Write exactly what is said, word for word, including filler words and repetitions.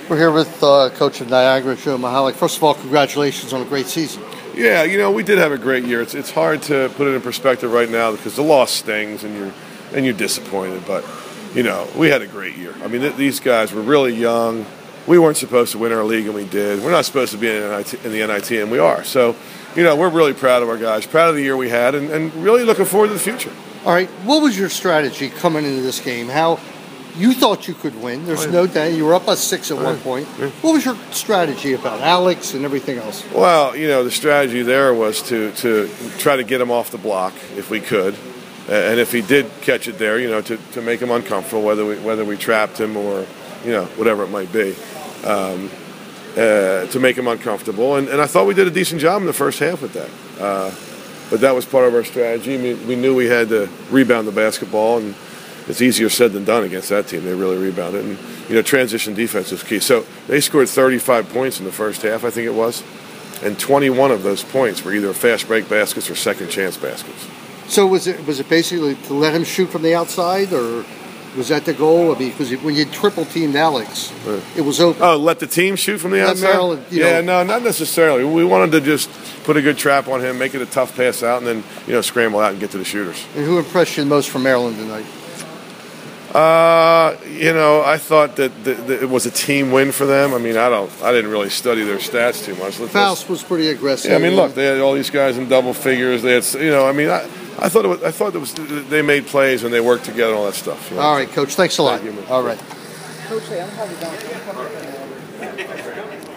We're here with uh, coach of Niagara, Joe Michalek. First of all, congratulations on a great season. Yeah, you know, we did have a great year. It's it's hard to put it in perspective right now because the loss stings and you're and you're disappointed. But you know, we had a great year. I mean, th- these guys were really young. We weren't supposed to win our league, and we did. We're not supposed to be in, N I T, in the N I T, and we are. So, you know, we're really proud of our guys, proud of the year we had, and, and really looking forward to the future. All right, what was your strategy coming into this game? How you thought you could win? There's no doubt you were up by six at one point. What was your strategy about Alex and everything else? Well, you know, the strategy there was to to try to get him off the block if we could. And if he did catch it there, you know, to, to make him uncomfortable, whether we whether we trapped him or, you know, whatever it might be, um, uh, to make him uncomfortable. And, and I thought we did a decent job in the first half with that. Uh, but that was part of our strategy. I mean, we knew we had to rebound the basketball, and it's easier said than done against that team. They really rebounded. And, you know, transition defense was key. So they scored thirty-five points in the first half, I think it was, and twenty-one of those points were either fast break baskets or second chance baskets. So was it was it basically to let him shoot from the outside, or was that the goal? I mean, because when you triple teamed Alex, right. It was open. Oh, let the team shoot from the let outside? Maryland, you yeah, know. no, not necessarily. We wanted to just put a good trap on him, make it a tough pass out, and then, you know, scramble out and get to the shooters. And who impressed you most from Maryland tonight? Uh, you know, I thought that, that, that it was a team win for them. I mean, I don't, I didn't really study their stats too much. Let's, Faust was pretty aggressive. Yeah, I mean, look, they had all these guys in double figures. They had, you know, I mean, I, I thought it was, I thought it was, they made plays and they worked together and all that stuff. You know? All right, Coach. Thanks a lot. Thank you, all right. Coach, I'm probably going.